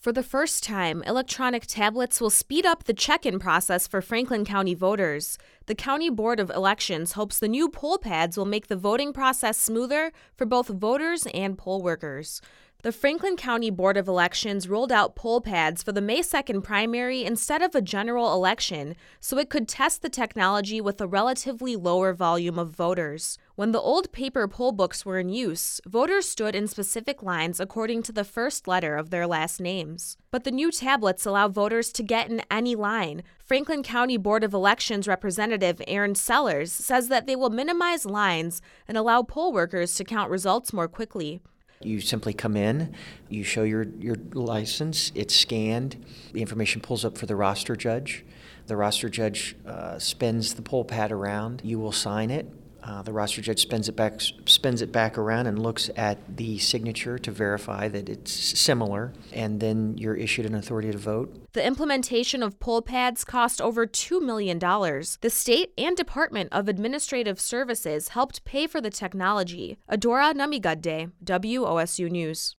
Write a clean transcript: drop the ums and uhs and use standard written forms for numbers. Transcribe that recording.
For the first time, electronic tablets will speed up the check-in process for Franklin County voters. The County Board of Elections hopes the new poll pads will make the voting process smoother for both voters and poll workers. The Franklin County Board of Elections rolled out poll pads for the May 2nd primary instead of a general election, so it could test the technology with a relatively lower volume of voters. When the old paper poll books were in use, voters stood in specific lines according to the first letter of their last names. But the new tablets allow voters to get in any line. Franklin County Board of Elections Representative Aaron Sellers says that they will minimize lines and allow poll workers to count results more quickly. You simply come in, you show your license, it's scanned, the information pulls up for the roster judge. The roster judge spins the poll pad around, you will sign it. The roster judge spins it back around and looks at the signature to verify that it's similar, and then you're issued an authority to vote. The implementation of poll pads cost over $2 million. The state and Department of Administrative Services helped pay for the technology. Adora Namigadde, WOSU News.